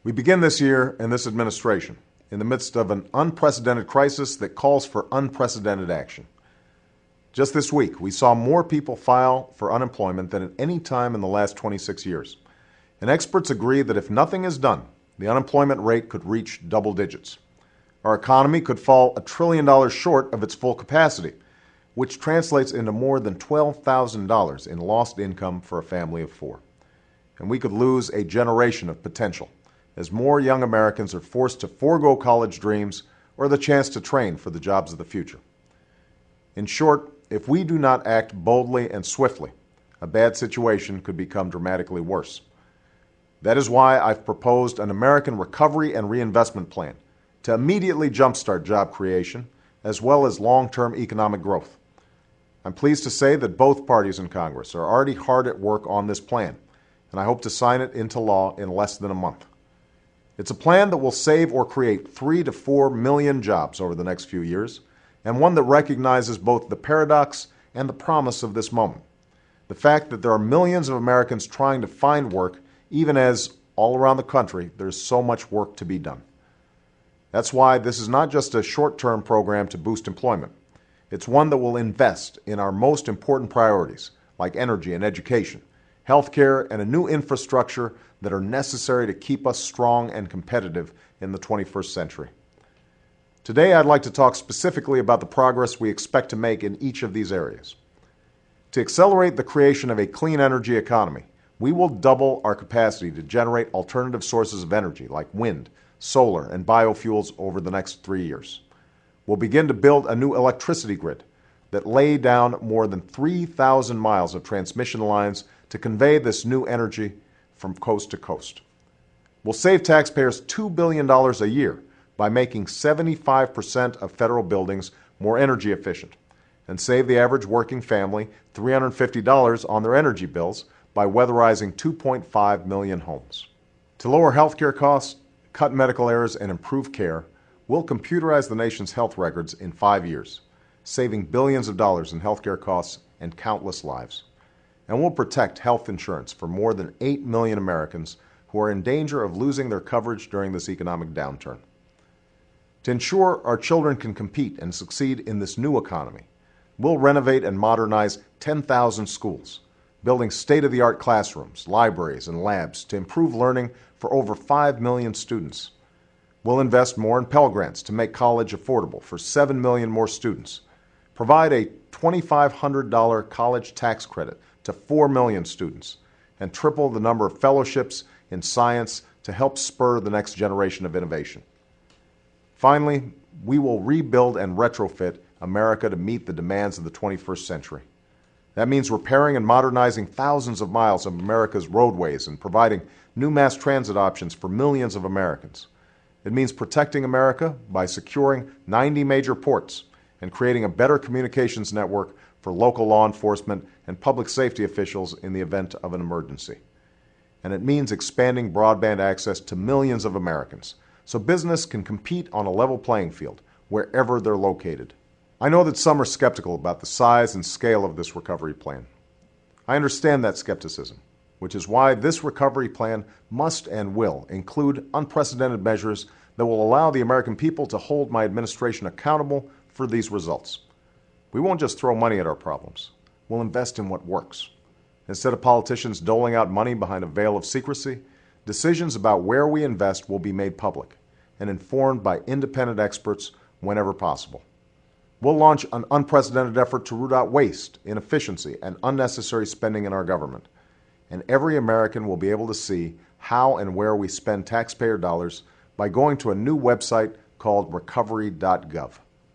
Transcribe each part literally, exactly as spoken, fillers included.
We begin this year and this administration in the midst of an unprecedented crisis that calls for unprecedented action. Just this week, we saw more people file for unemployment than at any time in the last twenty-six years. And experts agree that if nothing is done, the unemployment rate could reach double digits. Our economy could fall a trillion dollars short of its full capacity, which translates into more than twelve thousand dollars in lost income for a family of four. And we could lose a generation of potential as more young Americans are forced to forego college dreams or the chance to train for the jobs of the future. In short, if we do not act boldly and swiftly, a bad situation could become dramatically worse. That is why I've proposed an American Recovery and Reinvestment Plan to immediately jumpstart job creation as well as long-term economic growth. I'm pleased to say that both parties in Congress are already hard at work on this plan, and I hope to sign it into law in less than a month. It's a plan that will save or create three to four million jobs over the next few years, and one that recognizes both the paradox and the promise of this moment. The fact that there are millions of Americans trying to find work, even as all around the country there's so much work to be done. That's why this is not just a short-term program to boost employment. It's one that will invest in our most important priorities, like energy and education, healthcare, and a new infrastructure that are necessary to keep us strong and competitive in the twenty-first century. Today, I'd like to talk specifically about the progress we expect to make in each of these areas. To accelerate the creation of a clean energy economy, we will double our capacity to generate alternative sources of energy like wind, solar, and biofuels over the next three years. We'll begin to build a new electricity grid that lay down more than three thousand miles of transmission lines to convey this new energy from coast to coast. We'll save taxpayers two billion dollars a year by making seventy-five percent of federal buildings more energy efficient and save the average working family three hundred fifty dollars on their energy bills by weatherizing two point five million homes. To lower healthcare costs, cut medical errors, and improve care, we'll computerize the nation's health records in five years, saving billions of dollars in healthcare costs and countless lives. And we'll protect health insurance for more than eight million Americans who are in danger of losing their coverage during this economic downturn. To ensure our children can compete and succeed in this new economy, we'll renovate and modernize ten thousand schools, building state-of-the-art classrooms, libraries, and labs to improve learning for over five million students. We'll invest more in Pell Grants to make college affordable for seven million more students, provide a two thousand five hundred dollars college tax credit to four million students, and triple the number of fellowships in science to help spur the next generation of innovation. Finally, we will rebuild and retrofit America to meet the demands of the twenty-first century. That means repairing and modernizing thousands of miles of America's roadways and providing new mass transit options for millions of Americans. It means protecting America by securing ninety major ports and creating a better communications network for local law enforcement and public safety officials in the event of an emergency. And it means expanding broadband access to millions of Americans so business can compete on a level playing field wherever they're located. I know that some are skeptical about the size and scale of this recovery plan. I understand that skepticism, which is why this recovery plan must and will include unprecedented measures that will allow the American people to hold my administration accountable for these results. We won't just throw money at our problems. We'll invest in what works. Instead of politicians doling out money behind a veil of secrecy, decisions about where we invest will be made public and informed by independent experts whenever possible. We'll launch an unprecedented effort to root out waste, inefficiency, and unnecessary spending in our government. And every American will be able to see how and where we spend taxpayer dollars by going to a new website called recovery dot gov.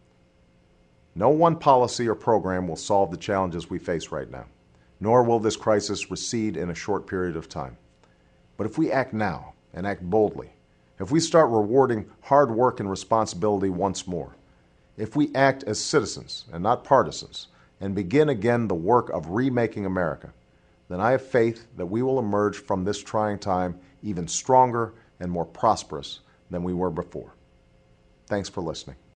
No one policy or program will solve the challenges we face right now, nor will this crisis recede in a short period of time. But if we act now and act boldly, if we start rewarding hard work and responsibility once more, if we act as citizens and not partisans and begin again the work of remaking America, then I have faith that we will emerge from this trying time even stronger and more prosperous than we were before. Thanks for listening.